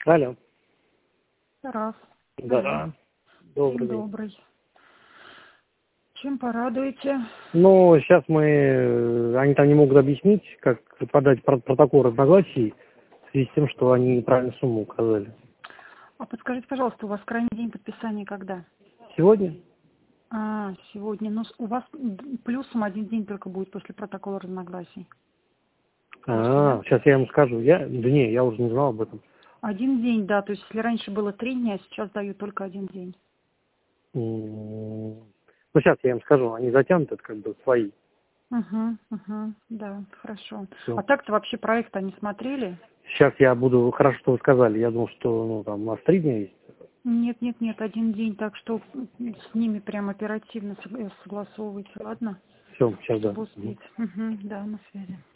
Алло. Тарас. Да. День Добрый день. добрый. Чем порадуете? Ну, сейчас они там не могут объяснить, как подать протокол разногласий в связи с тем, что они неправильную сумму указали. А подскажите, пожалуйста, у вас крайний день подписания когда? Сегодня? Сегодня. Ну, у вас плюсом один день только будет после протокола разногласий. Сейчас я им скажу. Я уже не знал об этом. Один день, да. То есть, если раньше было 3 дня, сейчас дают только один день. Ну, сейчас я им скажу. Они затянут это как бы свои. Да, хорошо. Все. А так-то вообще проект они смотрели? Сейчас я буду... Хорошо, что вы сказали. Я думал, что там у нас 3 дня есть. Нет, один день, так что с ними прям оперативно согласовывайте, ладно? Все, сейчас да. Чтобы успеть. Да, на связи.